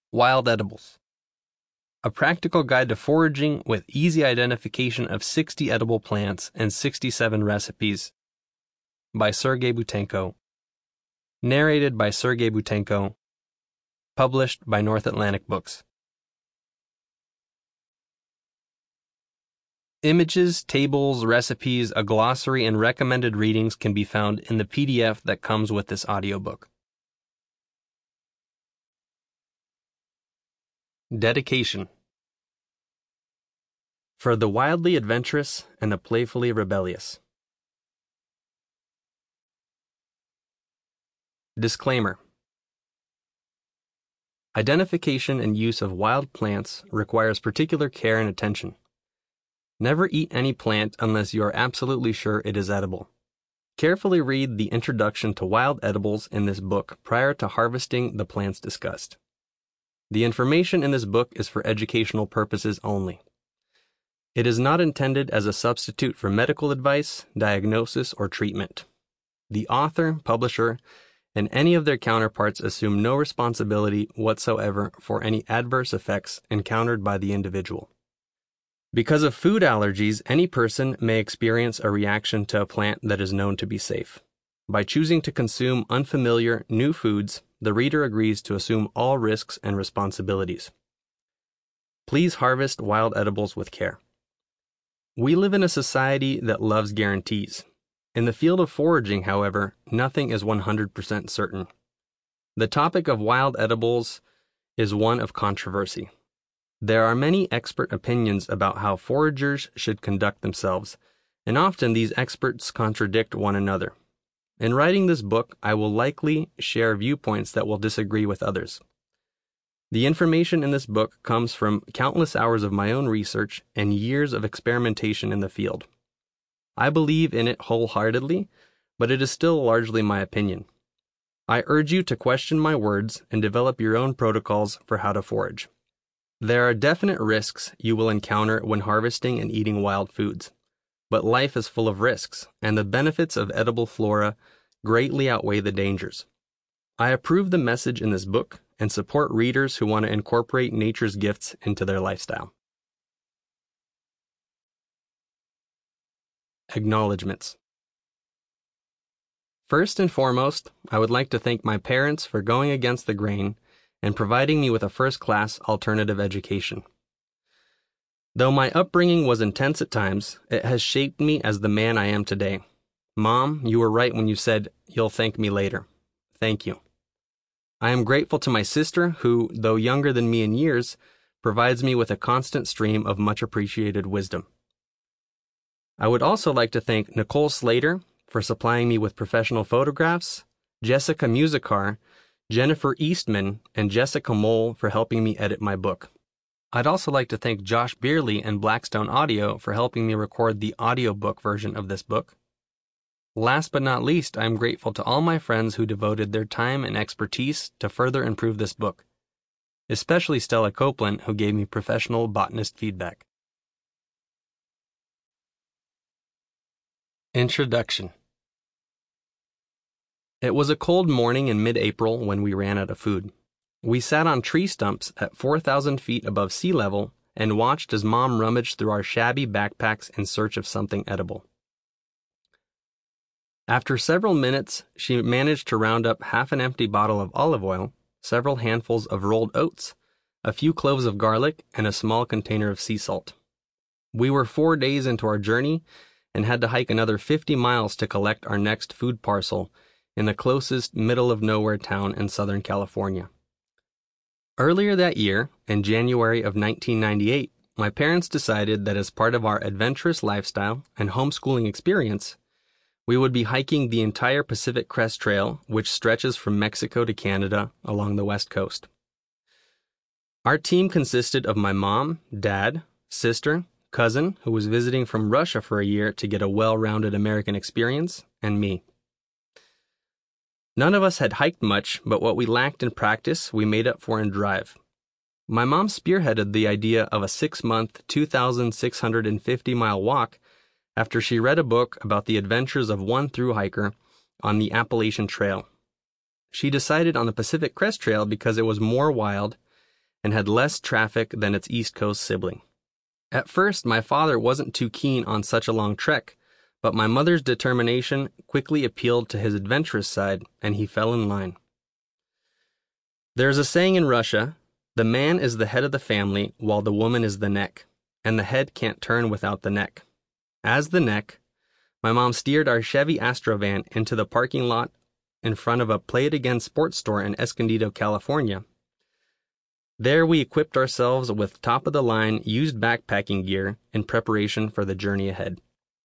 Wild Edibles. A practical guide to foraging with easy identification of 60 edible plants and 67 recipes by Sergey Butenko. Narrated by Sergey Butenko. Published by North Atlantic Books. Images, tables, recipes, a glossary, and recommended readings can be found in the PDF that comes with this audiobook. Dedication. For the wildly adventurous and the playfully rebellious. Disclaimer. Identification and use of wild plants requires particular care and attention. Never eat any plant unless you are absolutely sure it is edible. Carefully read the introduction to wild edibles in this book prior to harvesting the plants discussed. The information in this book is for educational purposes only. It is not intended as a substitute for medical advice, diagnosis, or treatment. The author, publisher, and any of their counterparts assume no responsibility whatsoever for any adverse effects encountered by the individual. Because of food allergies, any person may experience a reaction to a plant that is known to be safe. By choosing to consume unfamiliar, new foods, the reader agrees to assume all risks and responsibilities. Please harvest wild edibles with care. We live in a society that loves guarantees. In the field of foraging, however, nothing is 100% certain. The topic of wild edibles is one of controversy. There are many expert opinions about how foragers should conduct themselves, and often these experts contradict one another. In writing this book, I will likely share viewpoints that will disagree with others. The information in this book comes from countless hours of my own research and years of experimentation in the field. I believe in it wholeheartedly, but it is still largely my opinion. I urge you to question my words and develop your own protocols for how to forage. There are definite risks you will encounter when harvesting and eating wild foods, but life is full of risks, and the benefits of edible flora greatly outweigh the dangers. I approve the message in this book and support readers who want to incorporate nature's gifts into their lifestyle. Acknowledgements. First and foremost, I would like to thank my parents for going against the grain and providing me with a first-class alternative education. Though my upbringing was intense at times, it has shaped me as the man I am today. Mom, you were right when you said, "You'll thank me later." Thank you. I am grateful to my sister who, though younger than me in years, provides me with a constant stream of much appreciated wisdom. I would also like to thank Nicole Slater for supplying me with professional photographs, Jessica Musicar, Jennifer Eastman, and Jessica Mole for helping me edit my book. I'd also like to thank Josh Beerley and Blackstone Audio for helping me record the audiobook version of this book. Last but not least, I am grateful to all my friends who devoted their time and expertise to further improve this book, especially Stella Copeland, who gave me professional botanist feedback. Introduction. It was a cold morning in mid-April when we ran out of food. We sat on tree stumps at 4,000 feet above sea level and watched as Mom rummaged through our shabby backpacks in search of something edible. After several minutes, she managed to round up half an empty bottle of olive oil, several handfuls of rolled oats, a few cloves of garlic, and a small container of sea salt. We were 4 days into our journey and had to hike another 50 miles to collect our next food parcel in the closest middle-of-nowhere town in Southern California. Earlier that year, in January of 1998, my parents decided that as part of our adventurous lifestyle and homeschooling experience, we would be hiking the entire Pacific Crest Trail, which stretches from Mexico to Canada along the West Coast. Our team consisted of my mom, dad, sister, cousin, who was visiting from Russia for a year to get a well-rounded American experience, and me. None of us had hiked much, but what we lacked in practice, we made up for in drive. My mom spearheaded the idea of a 6-month, 2,650-mile walk after she read a book about the adventures of one thru hiker on the Appalachian Trail. She decided on the Pacific Crest Trail because it was more wild and had less traffic than its East Coast sibling. At first, my father wasn't too keen on such a long trek, but my mother's determination quickly appealed to his adventurous side, and he fell in line. There's a saying in Russia, the man is the head of the family while the woman is the neck, and the head can't turn without the neck. As the neck, my mom steered our Chevy Astrovan into the parking lot in front of a Play It Again sports store in Escondido, California. There we equipped ourselves with top-of-the-line used backpacking gear in preparation for the journey ahead.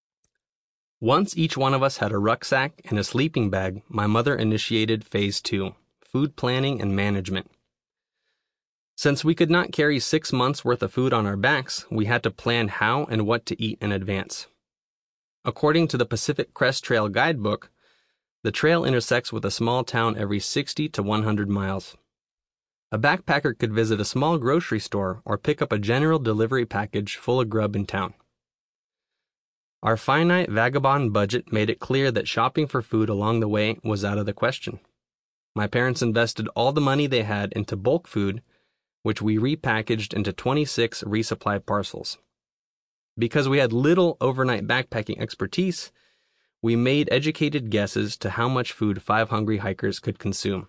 Once each one of us had a rucksack and a sleeping bag, my mother initiated Phase 2, food planning and management. Since we could not carry 6 months' worth of food on our backs, we had to plan how and what to eat in advance. According to the Pacific Crest Trail guidebook, the trail intersects with a small town every 60 to 100 miles. A backpacker could visit a small grocery store or pick up a general delivery package full of grub in town. Our finite vagabond budget made it clear that shopping for food along the way was out of the question. My parents invested all the money they had into bulk food, which we repackaged into 26 resupply parcels. Because we had little overnight backpacking expertise, we made educated guesses to how much food 5 hungry hikers could consume.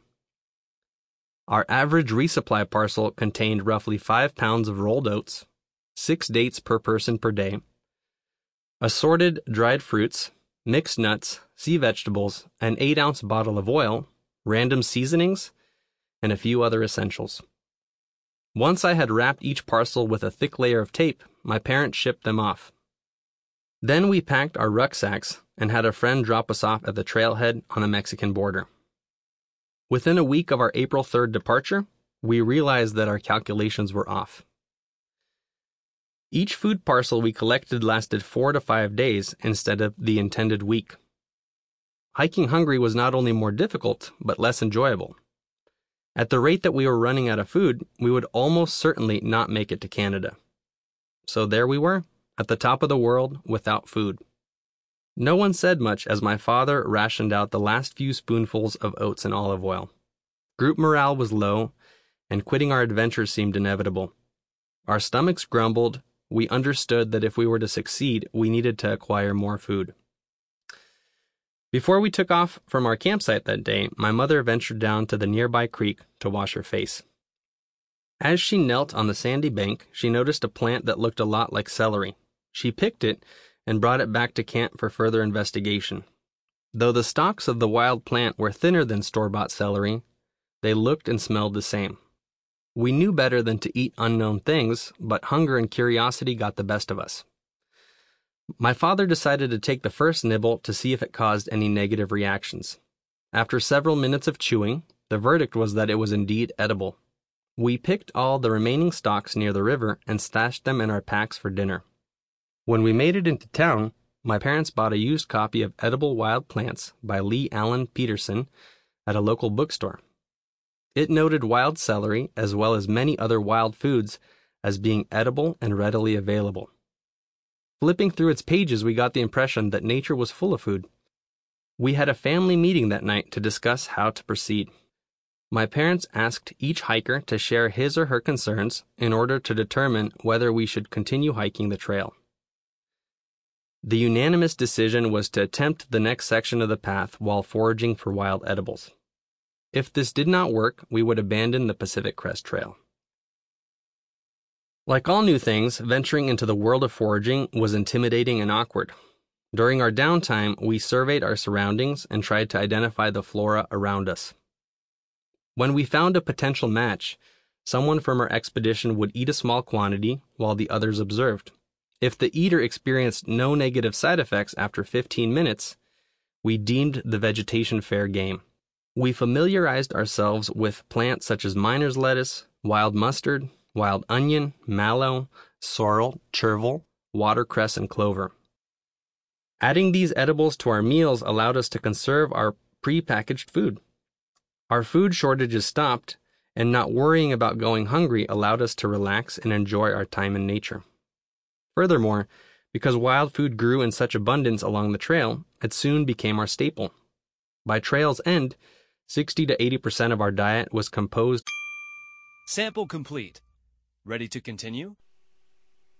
Our average resupply parcel contained roughly 5 pounds of rolled oats, 6 dates per person per day, assorted dried fruits, mixed nuts, sea vegetables, an 8-ounce bottle of oil, random seasonings, and a few other essentials. Once I had wrapped each parcel with a thick layer of tape, my parents shipped them off. Then we packed our rucksacks and had a friend drop us off at the trailhead on the Mexican border. Within a week of our April 3rd departure, we realized that our calculations were off. Each food parcel we collected lasted 4 to 5 days instead of the intended week. Hiking hungry was not only more difficult, but less enjoyable. At the rate that we were running out of food, we would almost certainly not make it to Canada. So there we were, at the top of the world, without food. No one said much as my father rationed out the last few spoonfuls of oats and olive oil. Group morale was low, and quitting our adventure seemed inevitable. Our stomachs grumbled. We understood that if we were to succeed, we needed to acquire more food. Before we took off from our campsite that day, my mother ventured down to the nearby creek to wash her face. As she knelt on the sandy bank, she noticed a plant that looked a lot like celery. She picked it and brought it back to camp for further investigation. Though the stalks of the wild plant were thinner than store-bought celery, they looked and smelled the same. We knew better than to eat unknown things, but hunger and curiosity got the best of us. My father decided to take the first nibble to see if it caused any negative reactions. After several minutes of chewing, the verdict was that it was indeed edible. We picked all the remaining stalks near the river and stashed them in our packs for dinner. When we made it into town, my parents bought a used copy of Edible Wild Plants by Lee Allen Peterson at a local bookstore. It noted wild celery, as well as many other wild foods, as being edible and readily available. Flipping through its pages, we got the impression that nature was full of food. We had a family meeting that night to discuss how to proceed. My parents asked each hiker to share his or her concerns in order to determine whether we should continue hiking the trail. The unanimous decision was to attempt the next section of the path while foraging for wild edibles. If this did not work, we would abandon the Pacific Crest Trail. Like all new things, venturing into the world of foraging was intimidating and awkward. During our downtime, we surveyed our surroundings and tried to identify the flora around us. When we found a potential match, someone from our expedition would eat a small quantity while the others observed. If the eater experienced no negative side effects after 15 minutes, we deemed the vegetation fair game. We familiarized ourselves with plants such as miner's lettuce, wild mustard, wild onion, mallow, sorrel, chervil, watercress, and clover. Adding these edibles to our meals allowed us to conserve our pre-packaged food. Our food shortages stopped, and not worrying about going hungry allowed us to relax and enjoy our time in nature. Furthermore, because wild food grew in such abundance along the trail, it soon became our staple. By trail's end, 60 to 80% of our diet was composed Sample complete. Ready to continue?